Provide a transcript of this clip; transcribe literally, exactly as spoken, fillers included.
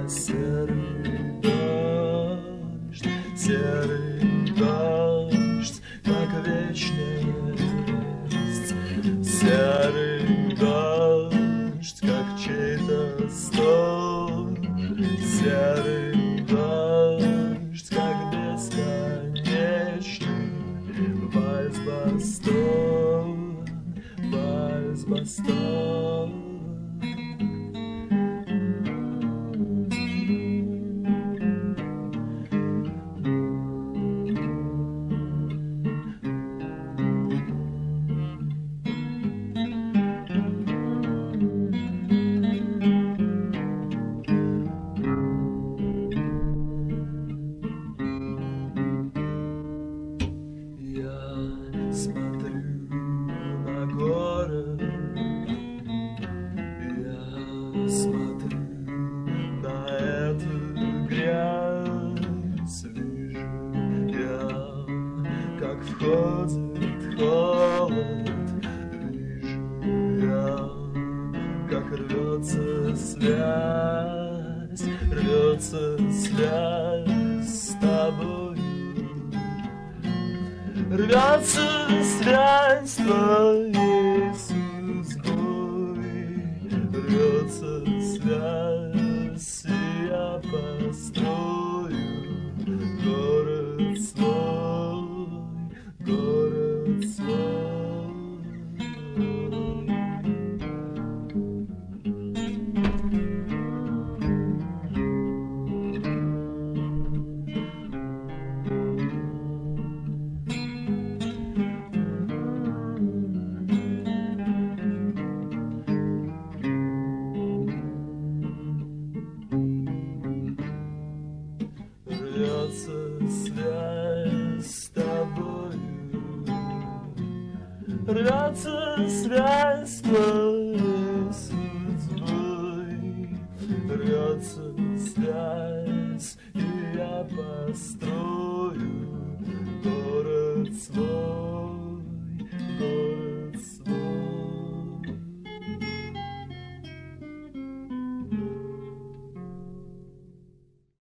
Серый дождь, серый дождь, как вечность. Серый дождь, как чей-то стон. Серый дождь, как бесконечный вальс-бастон, вальс-бастон. Смотрю на город, я смотрю на эту грязь. Вижу я, как входит холод. Вижу я, как рвется связь, рвется связь с тобой. Рвется связь твоей судьбой, рвется связь, и я построю город свой, город свой. Рвется связь с тобою, рвется связь с твоей судьбой, рвется связь, и я построю город свой.